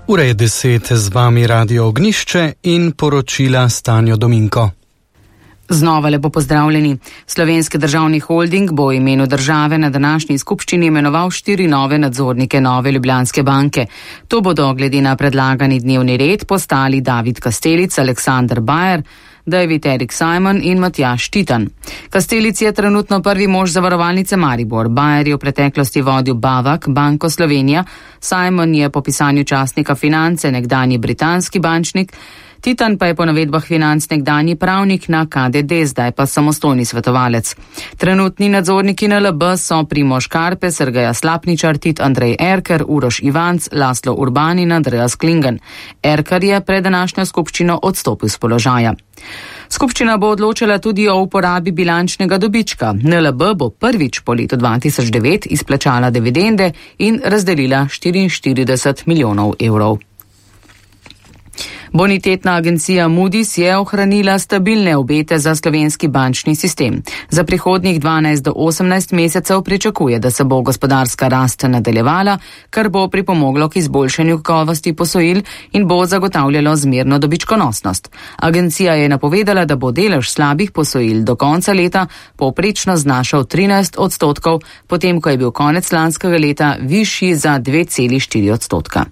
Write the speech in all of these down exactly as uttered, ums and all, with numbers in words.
Ura je deset, z vami Radio Ognišče in poročila Stanjo Dominko. Znova lepo pozdravljeni. Slovenski državni holding bo v imenu države na današnji skupščini imenoval štiri nove nadzornike Nove Ljubljanske banke. To bodo glede na predlagani dnevni red postali David Kastelic, Aleksander Bajer, David Erik Simon in Matjaž Titan. Kastelic je trenutno prvi mož zavarovalnice Maribor. Bajer je v preteklosti vodil Bavak, Banko Slovenija. Simon je po pisanju časnika Finance nekdanji britanski bančnik. Titan pa je po navedbah Financ nekdanji pravnik na K D D, zdaj pa samostojni svetovalec. Trenutni nadzorniki N L B so Primož Karpe, Sergeja Slapničar, Tit Andrej Erker, Uroš Ivanc, Laslo Urban in Andreas Klingen. Erker je pred današnjo skupščino odstopil z položaja. Skupščina bo odločila tudi o uporabi bilančnega dobička. N L B bo prvič po letu dva tisoč devet izplačala dividende in razdelila štiriinštirideset milijonov evrov. Bonitetna agencija Moody's je ohranila stabilne obete za slovenski bančni sistem. Za prihodnjih dvanajst do osemnajst mesecev pričakuje, da se bo gospodarska rast nadaljevala, kar bo pripomoglo k izboljšanju kakovosti posojil in bo zagotavljalo zmerno dobičkonosnost. Agencija je napovedala, da bo delež slabih posojil do konca leta povprečno znašal trinajst odstotkov, potem ko je bil konec lanskega leta višji za dve celi štiri odstotka.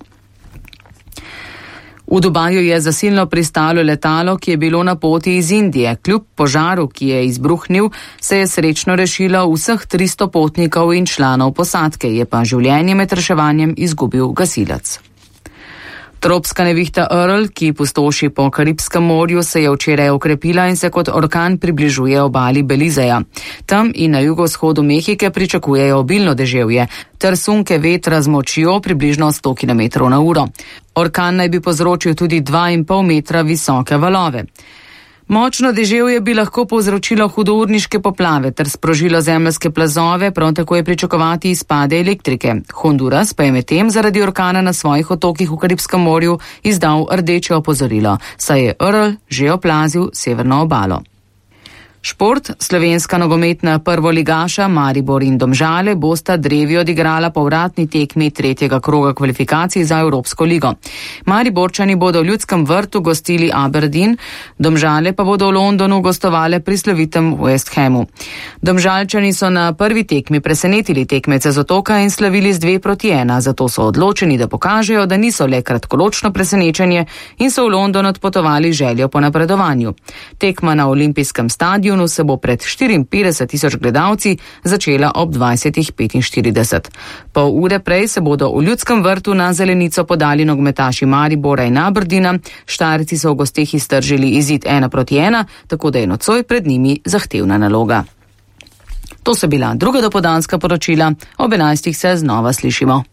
V Dubaju je zasilno pristalo letalo, ki je bilo na poti iz Indije. Kljub požaru, ki je izbruhnil, se je srečno rešilo vseh tristo potnikov in članov posadke, je pa življenje med reševanjem izgubil gasilec. Tropska nevihta Earl, ki pustoši po Karibskem morju, se je včeraj okrepila in se kot orkan približuje obali Belizeja. Tam in na jugovzhodu Mehike pričakujejo obilno deževje ter sunke vetra z močjo približno sto kilometrov na uro. Orkan naj bi povzročil tudi dva in pol metra visoke valove. Močno deževje bi lahko povzročilo hudourniške poplave ter sprožilo zemeljske plazove, prav tako je pričakovati izpade elektrike. Honduras pa je medtem zaradi orkana na svojih otokih v Karibskem morju izdal rdeče opozorilo, saj je Earl že oplazil severno obalo. Šport, slovenska nogometna prvoligaša Maribor in Domžale bosta drevi odigrala povratni tekmi tretjega kroga kvalifikacij za Evropsko ligo. Mariborčani bodo v Ljudskem vrtu gostili Aberdeen, Domžale pa bodo v Londonu gostovale pri slovitem West Hamu. Domžalčani so na prvi tekmi presenetili tekmece z otoka in slavili z dve proti ena, zato so odločeni, da pokažejo, da niso le kratkoročno presenečenje in so v London odpotovali željo po napredovanju. Tekma na olimpijskem stadionu se bo pred štiriinpetdeset tisoč gledalci začela ob dvajset petinštirideset. Pol ure prej se bodo v Ljudskem vrtu na zelenico podali nogometaši Maribora in Aberdeena. Štajerci so v gosteh iztržili izid ena proti ena, tako da je nocoj pred njimi zahtevna naloga. To so bila druga dopoldanska poročila, ob enajstih se znova slišimo.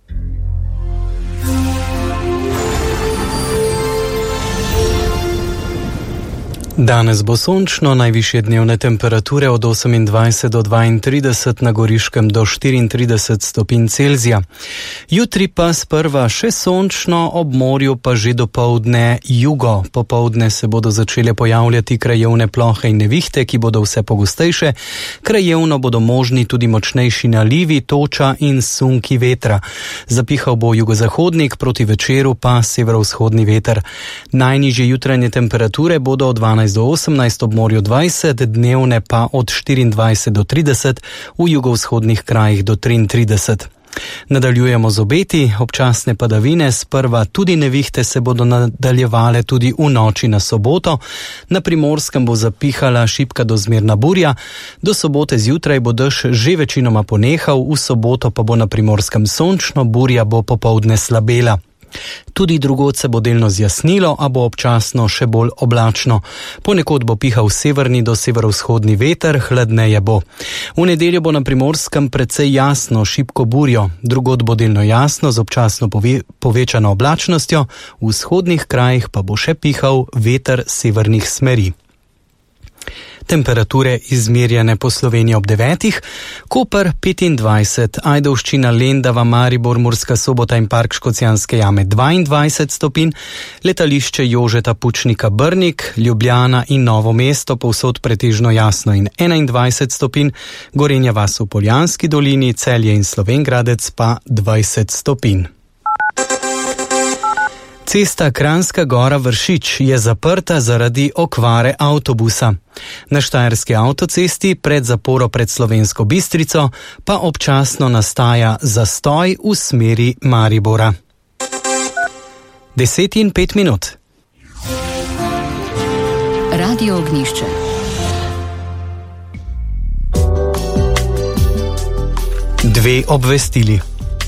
Danes bo sončno, najvišje dnevne temperature od osemindvajset do dvaintrideset, na Goriškem do štiriintrideset stopinj Celzija. Jutri pa sprva še sončno, ob morju pa že dopoldne jugo. Popoldne se bodo začele pojavljati krajevne plohe in nevihte, ki bodo vse pogostejše. Krajevno bodo možni tudi močnejši nalivi, toča in sunki vetra. Zapihal bo jugozahodnik, proti večeru pa severovzhodni veter. Najnižje jutranje temperature bodo od dvanajst do osemnajst, ob morju dvajset, dnevne pa od štiriindvajset do trideset, v jugovzhodnih krajih do triintrideset. Nadaljujemo z obeti, občasne padavine, sprva tudi nevihte se bodo nadaljevale tudi v noči na soboto. Na Primorskem bo zapihala šibka do zmerna burja, do sobote zjutraj bo dež že večinoma ponehal, v soboto pa bo na Primorskem sončno, burja bo popoldne slabela. Tudi drugod se bo delno zjasnilo, a bo občasno še bolj oblačno. Ponekod bo pihal severni do severovzhodni veter, hladneje bo. V nedeljo bo na Primorskem precej jasno, šibko burjo, drugod bo delno jasno z občasno pove- povečano oblačnostjo, v vzhodnih krajih pa bo še pihal veter severnih smeri. Temperature izmerjene po Sloveniji ob devetih, Koper petindvajset, Ajdovščina, Lendava, Maribor, Murska Sobota in Park Škocjanske jame dvaindvajset stopinj, letališče Jožeta Pučnika Brnik, Ljubljana in Novo mesto povsod pretežno jasno in enaindvajset stopinj, Gorenja vas v Poljanski dolini, Celje in Slovenj Gradec pa dvajset stopinj. Cesta Kranjska Gora-Vršič je zaprta zaradi okvare avtobusa. Na štajerski avtocesti pred zaporo pred Slovensko Bistrico pa občasno nastaja zastoj v smeri Maribora. Deset in pet minut. Radio Ognjišče. Dve obvestili.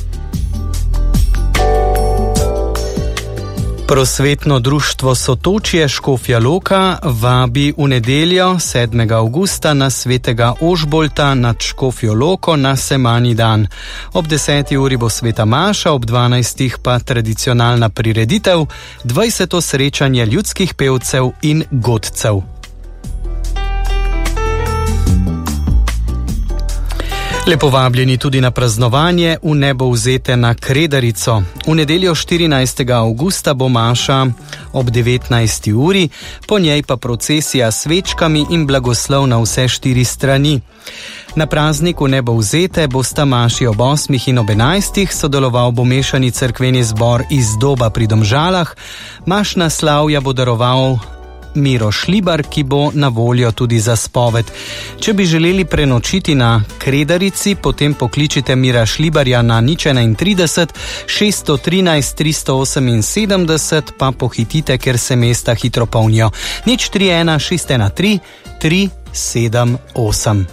Prosvetno društvo Sotočje Škofja Loka vabi v nedeljo sedmega avgusta na svetega Ožbolta nad Škofjo Loko na Semanji dan. Ob deseti uri bo sveta maša, ob dvanajstih pa tradicionalna prireditev, dvajseto srečanje ljudskih pevcev in godcev. Lepo vabljeni tudi na praznovanje v nebo vzete na Kredarico. V nedeljo štirinajstega avgusta bo maša ob devetnajsti uri, po njej pa procesija s svečkami in blagoslov na vse štiri strani. Na prazniku nebo vzete bosta maši ob osmih in ob enajstih, sodeloval bo mešani cerkveni zbor iz Doba pri Domžalah, mašna slavja bo daroval Miro Šlibar, ki bo na voljo tudi za spoved. Če bi želeli prenočiti na Kredarici, potem pokličite Mira Šlibarja na nič enaintrideset šeststo trinajst tristo oseminsedemdeset, pa pohitite, ker se mesta hitro polnijo. nič tri ena šest ena tri tri sedem osem.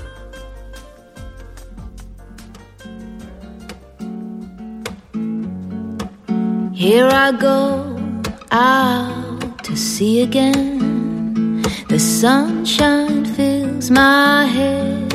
Here I go out to sea again. The sunshine fills my head.